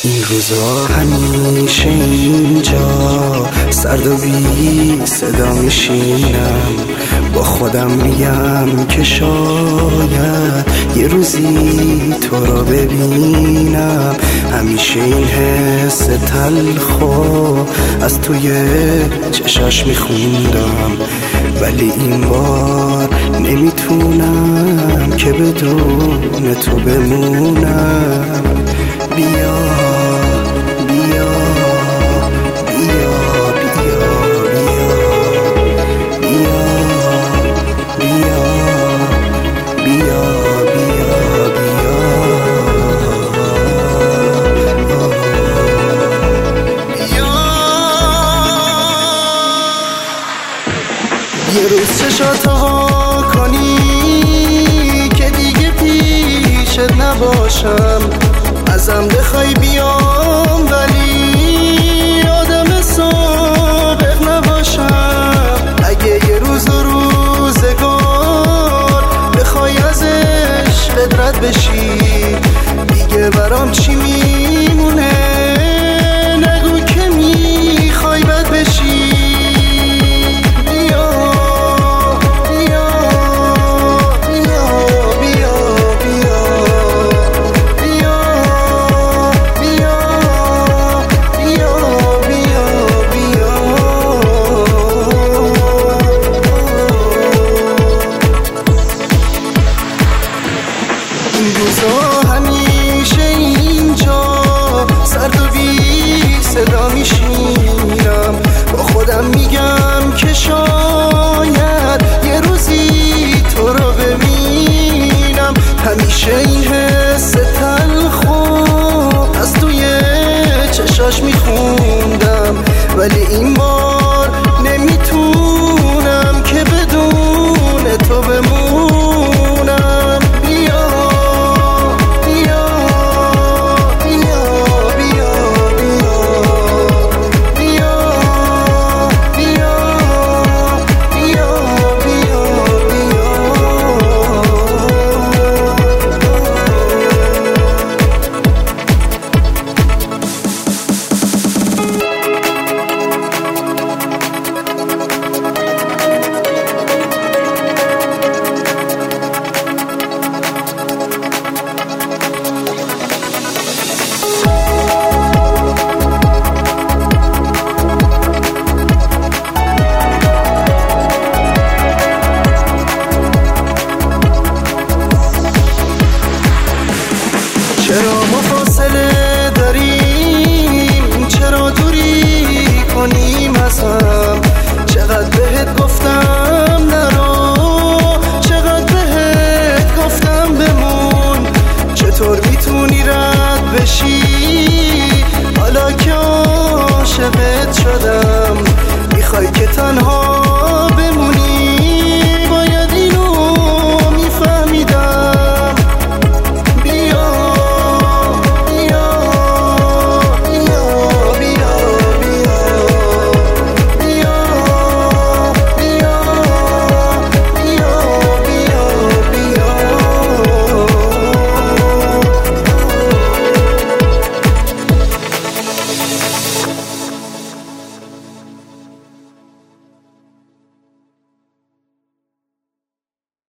این روزا همیشه اینجا سرد و بی صدا میشینم، با خودم میگم که شاید یه روزی تو رو ببینم. همیشه این حس تلخو از توی چشاش میخوندم، ولی این بار نمیتونم که بدون تو بمونم. بیا بیا بیا بیا بیا بیا بیا بیا بیا یه روز چشاتو وا کنی که دیگه پیشت نباشم، ازم بخوای بیام ولی آدم سابق نباشم. اگه یه روز و روزگار بخوای از عشقت رد بشی، دیگه برام چی میمونه؟ نگو که میخوای بد بشی. همیشه اینجا سرد و بی صدا میشینم، با خودم میگم که شاید یه روزی تو رو ببینم. همیشه این حس تلخو از توی چشاش میخوندم، ولی این بار نمیتونم که بدون تو بمونم. چرا ما فاصله داریم؟ چرا دوری کنیم از هم؟ چقدر بهت گفتم